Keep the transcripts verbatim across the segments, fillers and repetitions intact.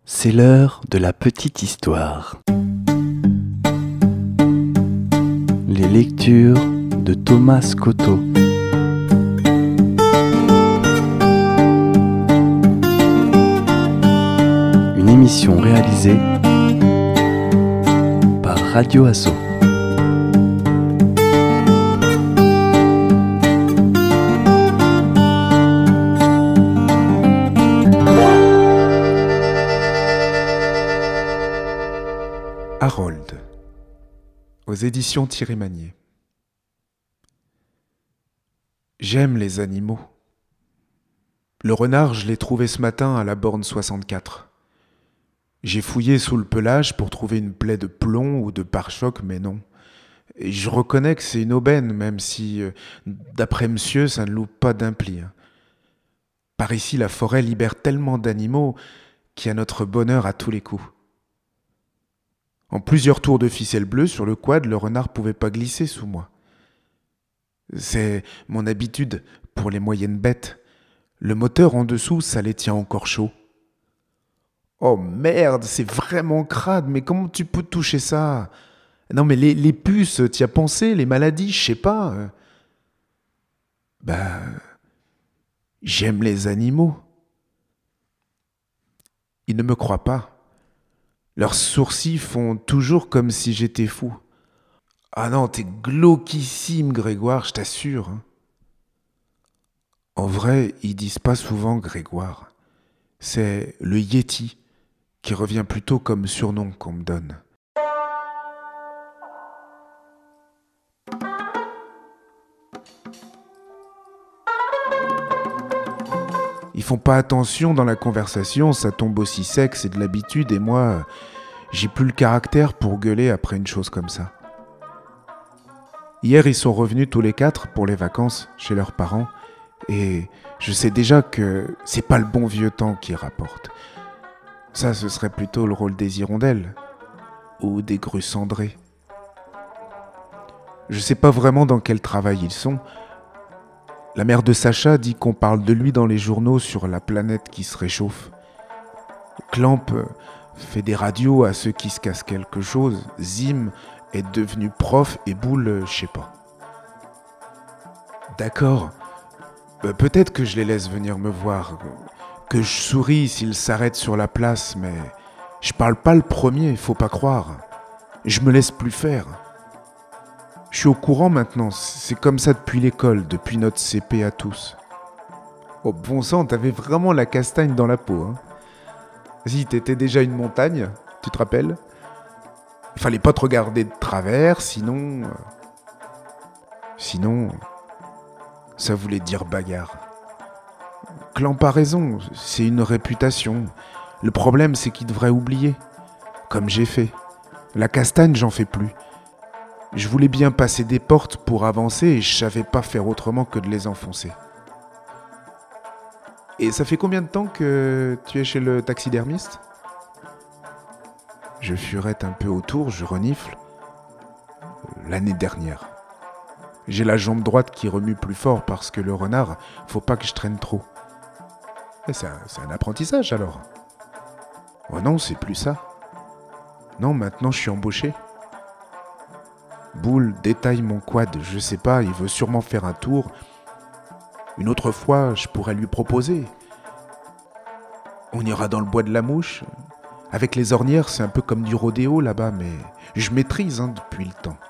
C'est l'heure de la petite histoire. Les lectures de Thomas Scotto. Une émission réalisée par Radio Asso. Harold, aux éditions Thierry Magnier. J'aime les animaux. Le renard, je l'ai trouvé ce matin à la borne soixante-quatre. J'ai fouillé sous le pelage pour trouver une plaie de plomb ou de pare-choc, mais non. Et je reconnais que c'est une aubaine, même si, euh, d'après monsieur, ça ne loupe pas d'un pli. hein. Par ici, la forêt libère tellement d'animaux qu'il y a notre bonheur à tous les coups. En plusieurs tours de ficelle bleue sur le quad, le renard pouvait pas glisser sous moi. C'est mon habitude pour les moyennes bêtes. Le moteur en dessous, ça les tient encore chaud. Oh merde, c'est vraiment crade, mais comment tu peux toucher ça? Non mais les, les puces, t'y as pensé, les maladies, je sais pas. Ben, j'aime les animaux. Ils ne me croient pas. Leurs sourcils font toujours comme si j'étais fou. Ah non, t'es glauquissime, Grégoire, je t'assure. En vrai, ils disent pas souvent Grégoire. C'est le Yéti qui revient plutôt comme surnom qu'on me donne. Ils font pas attention dans la conversation, ça tombe aussi sec, c'est de l'habitude, et moi, j'ai plus le caractère pour gueuler après une chose comme ça. Hier, ils sont revenus tous les quatre pour les vacances chez leurs parents, et je sais déjà que c'est pas le bon vieux temps qui rapporte. Ça, ce serait plutôt le rôle des hirondelles, ou des grues cendrées. Je sais pas vraiment dans quel travail ils sont. La mère de Sacha dit qu'on parle de lui dans les journaux sur la planète qui se réchauffe. Clamp fait des radios à ceux qui se cassent quelque chose. Zim est devenu prof et Boule, je sais pas. D'accord. Euh, peut-être que je les laisse venir me voir. Que je souris s'ils s'arrêtent sur la place, mais je parle pas le premier, faut pas croire. Je me laisse plus faire. Je suis au courant maintenant, c'est comme ça depuis l'école, depuis notre C P à tous. Oh bon sang, t'avais vraiment la castagne dans la peau, hein. Si, t'étais déjà une montagne, tu te rappelles? Il fallait pas te regarder de travers, sinon... euh, Sinon... Ça voulait dire bagarre. Clamp a raison, c'est une réputation. Le problème, c'est qu'il devrait oublier. Comme j'ai fait. La castagne, j'en fais plus. Je voulais bien passer des portes pour avancer et je savais pas faire autrement que de les enfoncer. Et ça fait combien de temps que tu es chez le taxidermiste? Je furette un peu autour, je renifle. L'année dernière. J'ai la jambe droite qui remue plus fort parce que le renard, faut pas que je traîne trop. Et c'est un, c'est un apprentissage alors. Oh non, c'est plus ça. Non, maintenant je suis embauché. Boule détaille mon quad, je sais pas, il veut sûrement faire un tour. Une autre fois, je pourrais lui proposer. On ira dans le bois de la mouche. Avec les ornières, c'est un peu comme du rodéo là-bas, mais je maîtrise hein, depuis le temps.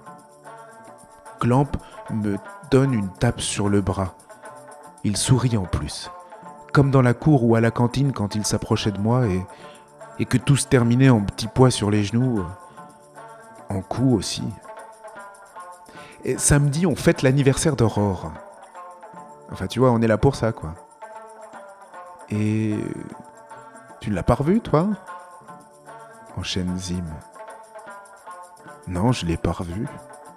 Clamp me donne une tape sur le bras. Il sourit en plus. Comme dans la cour ou à la cantine quand il s'approchait de moi et, et que tout se terminait en petits pois sur les genoux. En coups aussi. Et samedi, on fête l'anniversaire d'Aurore. Enfin, tu vois, on est là pour ça, quoi. Et... Tu ne l'as pas revu, toi? Enchaîne Zim. Non, je ne l'ai pas revu.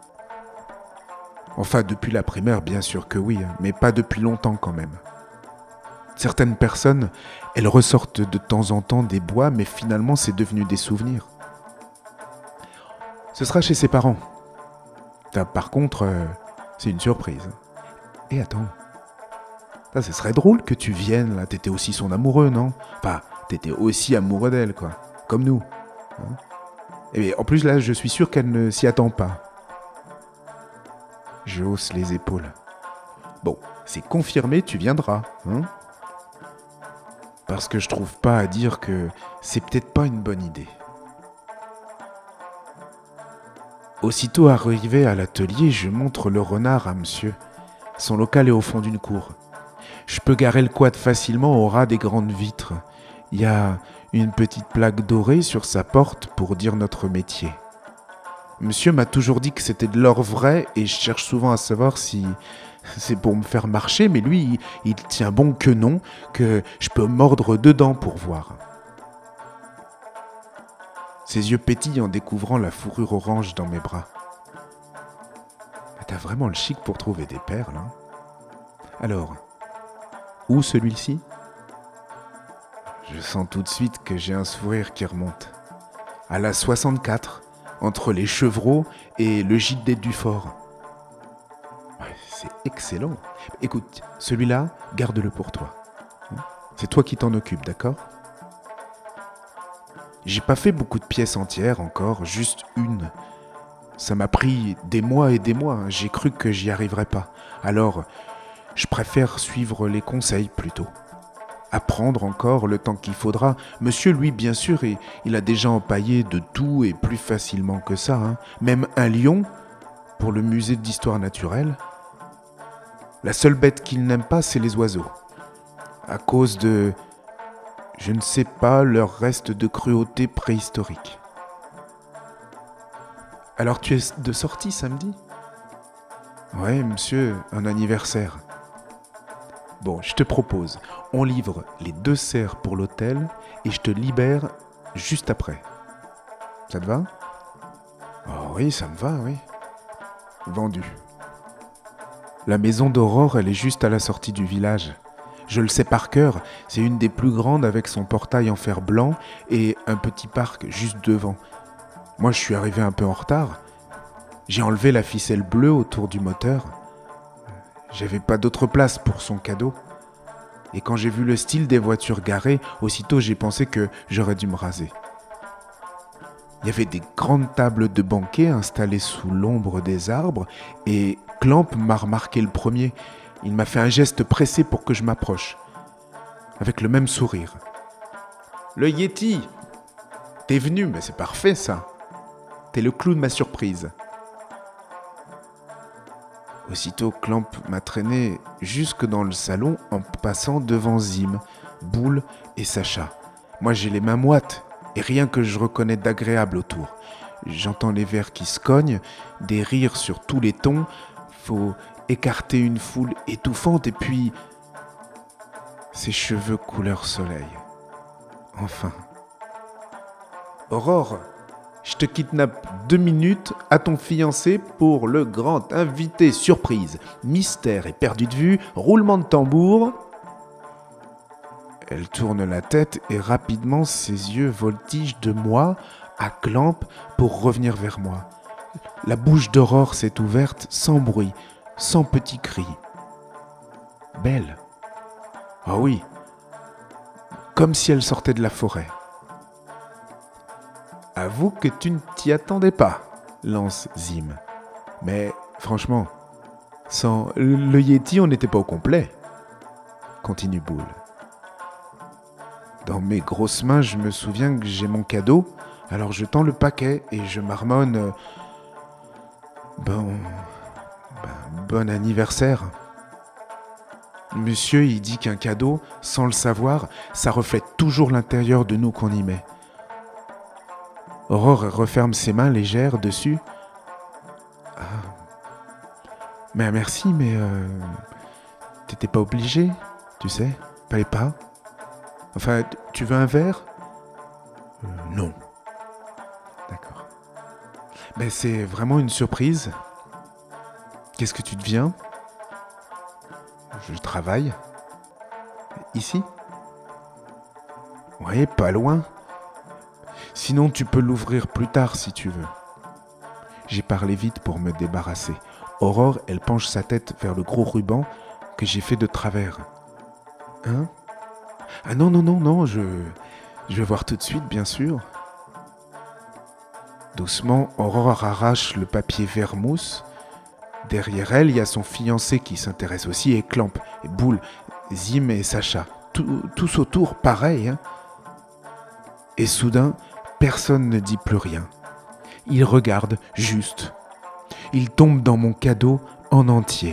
Enfin, depuis la primaire, bien sûr que oui, mais pas depuis longtemps quand même. Certaines personnes, elles ressortent de temps en temps des bois, mais finalement, c'est devenu des souvenirs. Ce sera chez ses parents. Enfin, par contre, euh, c'est une surprise. Et attends, ça, ce serait drôle que tu viennes, là. T'étais aussi son amoureux, non? Enfin, t'étais aussi amoureux d'elle, quoi. Comme nous. Hein. Et en plus, là, je suis sûr qu'elle ne s'y attend pas. Je hausse les épaules. Bon, c'est confirmé, tu viendras, hein. Parce que je trouve pas à dire que c'est peut-être pas une bonne idée. Aussitôt arrivé à l'atelier, je montre le renard à monsieur. Son local est au fond d'une cour. Je peux garer le quad facilement au ras des grandes vitres. Il y a une petite plaque dorée sur sa porte pour dire notre métier. Monsieur m'a toujours dit que c'était de l'or vrai et je cherche souvent à savoir si c'est pour me faire marcher, mais lui, il, il tient bon que non, que je peux mordre dedans pour voir. Ses yeux pétillent en découvrant la fourrure orange dans mes bras. T'as vraiment le chic pour trouver des perles, hein. Alors, où celui-ci ? Je sens tout de suite que j'ai un sourire qui remonte. À la soixante-quatre, entre les Chevreaux et le gîte des Dufort. Ouais, c'est excellent. Écoute, celui-là, garde-le pour toi. C'est toi qui t'en occupes, d'accord ? J'ai pas fait beaucoup de pièces entières encore, juste une. Ça m'a pris des mois et des mois, hein. J'ai cru que j'y arriverais pas. Alors, je préfère suivre les conseils plutôt. Apprendre encore le temps qu'il faudra. Monsieur, lui, bien sûr, il, il a déjà empaillé de tout et plus facilement que ça. Hein. Même un lion pour le musée d'histoire naturelle. La seule bête qu'il n'aime pas, c'est les oiseaux. À cause de, je ne sais pas, leur reste de cruauté préhistorique. Alors tu es de sortie samedi ? Ouais, monsieur, un anniversaire. Bon, je te propose, on livre les deux serres pour l'hôtel et je te libère juste après. Ça te va ? Oh oui, ça me va, oui. Vendu. La maison d'Aurore, elle est juste à la sortie du village. Je le sais par cœur, c'est une des plus grandes avec son portail en fer blanc et un petit parc juste devant. Moi, je suis arrivé un peu en retard. J'ai enlevé la ficelle bleue autour du moteur. J'avais pas d'autre place pour son cadeau. Et quand j'ai vu le style des voitures garées, aussitôt j'ai pensé que j'aurais dû me raser. Il y avait des grandes tables de banquet installées sous l'ombre des arbres et Clamp m'a remarqué le premier. Il m'a fait un geste pressé pour que je m'approche, avec le même sourire. « Le Yeti ! T'es venu, mais c'est parfait ça. T'es le clou de ma surprise. » Aussitôt, Clamp m'a traîné jusque dans le salon en passant devant Zim, Boule et Sacha. Moi, j'ai les mains moites et rien que je reconnais d'agréable autour. J'entends les verres qui se cognent, des rires sur tous les tons. Faut écarter une foule étouffante et puis ses cheveux couleur soleil. Enfin. Aurore, je te kidnappe deux minutes à ton fiancé pour le grand invité surprise. Mystère et perdu de vue, roulement de tambour. Elle tourne la tête et rapidement ses yeux voltigent de moi à Clamp pour revenir vers moi. La bouche d'Aurore s'est ouverte sans bruit, sans petit cri. Belle. Ah oui, comme si elle sortait de la forêt. Avoue que tu ne t'y attendais pas, lance Zim. Mais franchement, sans le Yeti, on n'était pas au complet. Continue Boule. Dans mes grosses mains, je me souviens que j'ai mon cadeau, alors je tends le paquet et je marmonne euh, Bon, ben, bon anniversaire. Monsieur, il dit qu'un cadeau, sans le savoir, ça reflète toujours l'intérieur de nous qu'on y met. Aurore referme ses mains légères dessus. Ah. Mais merci, mais euh, t'étais pas obligé, tu sais, fallait pas. Enfin, tu veux un verre ? euh, Non. D'accord. Ben, c'est vraiment une surprise. Qu'est-ce que tu deviens ? Je travaille. Ici ? Oui, pas loin. Sinon, tu peux l'ouvrir plus tard si tu veux. J'ai parlé vite pour me débarrasser. Aurore, elle penche sa tête vers le gros ruban que j'ai fait de travers. Hein ? Ah non, non, non, non, je... Je vais voir tout de suite, bien sûr. Doucement, Aurore arrache le papier vert mousse. Derrière elle, il y a son fiancé qui s'intéresse aussi, et Clamp, et Boule, Zim et Sacha. Tout, tous autour, pareil. Hein. Et soudain, personne ne dit plus rien. Ils regardent juste. Ils tombent dans mon cadeau en entier.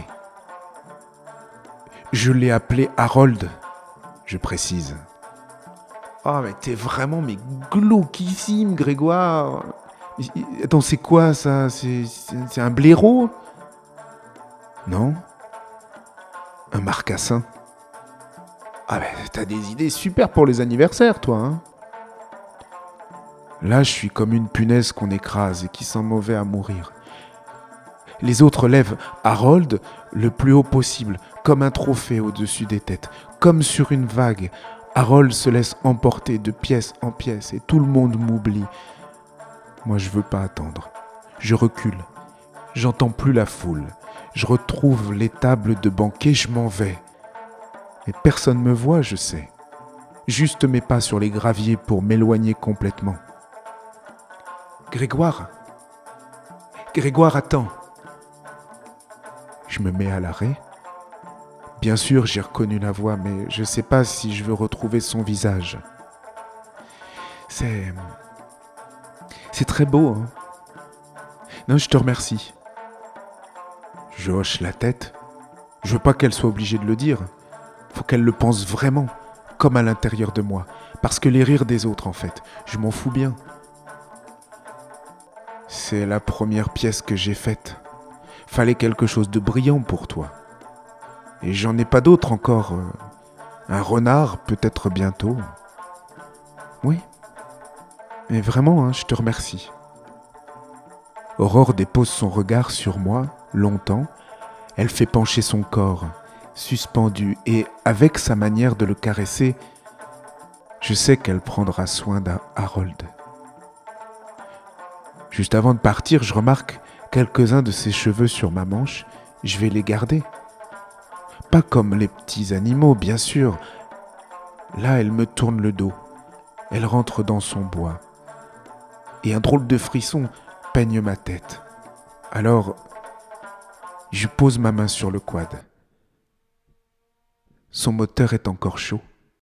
Je l'ai appelé Harold, je précise. Oh, mais t'es vraiment mais glauquissime, Grégoire. Attends, c'est quoi ça? C'est, c'est, c'est un blaireau? Non? Un marcassin? Ah ben, t'as des idées super pour les anniversaires, toi, hein? Là, je suis comme une punaise qu'on écrase et qui sent mauvais à mourir. Les autres lèvent Harold le plus haut possible, comme un trophée au-dessus des têtes, comme sur une vague. Harold se laisse emporter de pièce en pièce et tout le monde m'oublie. Moi, je veux pas attendre. Je recule. J'entends plus la foule. Je retrouve les tables de banquet, je m'en vais. Et personne me voit, je sais. Juste mes pas sur les graviers pour m'éloigner complètement. Grégoire Grégoire, attends. Je me mets à l'arrêt. Bien sûr, j'ai reconnu la voix, mais je sais pas si je veux retrouver son visage. C'est... C'est très beau, hein. Non, je te remercie. Je hoche la tête. Je veux pas qu'elle soit obligée de le dire. Faut qu'elle le pense vraiment, comme à l'intérieur de moi. Parce que les rires des autres, en fait, je m'en fous bien. C'est la première pièce que j'ai faite. Fallait quelque chose de brillant pour toi. Et j'en ai pas d'autre encore. Un renard, peut-être bientôt. Oui. Mais vraiment, hein, je te remercie. Aurore dépose son regard sur moi, longtemps. Elle fait pencher son corps, suspendu, et avec sa manière de le caresser, je sais qu'elle prendra soin d'Harold. Juste avant de partir, je remarque quelques-uns de ses cheveux sur ma manche. Je vais les garder. Pas comme les petits animaux, bien sûr. Là, elle me tourne le dos. Elle rentre dans son bois. Et un drôle de frisson peigne ma tête. Alors, je pose ma main sur le quad. Son moteur est encore chaud.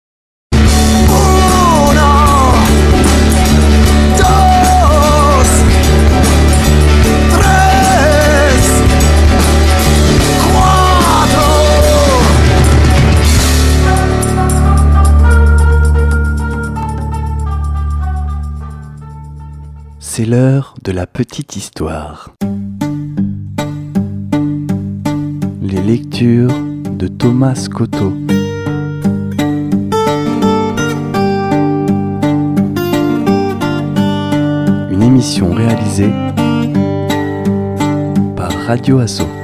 C'est l'heure de la petite histoire. Les lectures de Thomas Scotto. Une émission réalisée par Radio Asso.